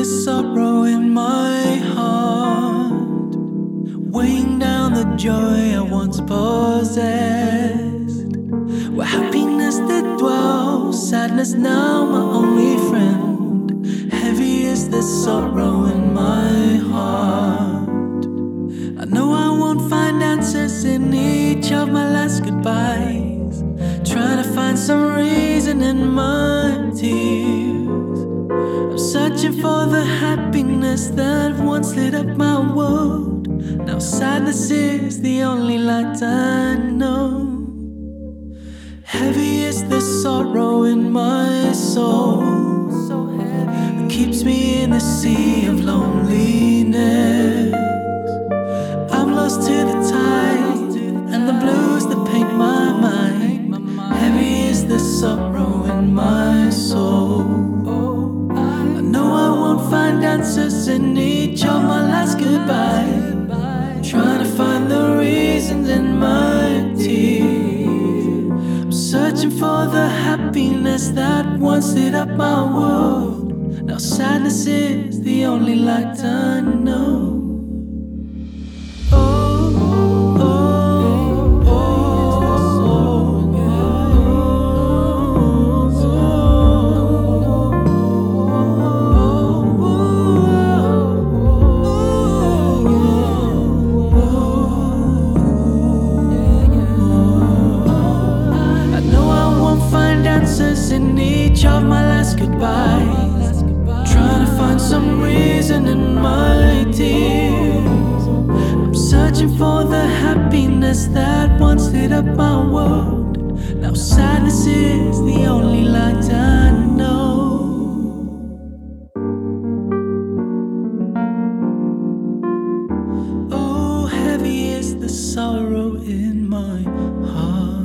sorrow in my heart, weighing down the joy I once possessed. Where happiness did dwell, sadness now my only friend. Heavy is the sorrow in my heart. I know I won't find answers in each of my last goodbyes, trying to find some reason in my tears. I'm searching for the happiness that once lit up my world. Now sadness is the only light I know. Heavy is the sorrow in my soul, it keeps me in the sea of loneliness. I'm lost to the tide and the blues that paint my mind. Heavy is the sorrow in my soul. I know I won't find answers in each of my last goodbyes, trying to find the reasons in my tears. I'm searching for the happiness that once lit up my world. Now sadness is the only light I know. In each of my last goodbyes, trying to find some reason in my tears. I'm searching for the happiness that once lit up my world. Now sadness is the only light I know. Oh, heavy is the sorrow in my heart.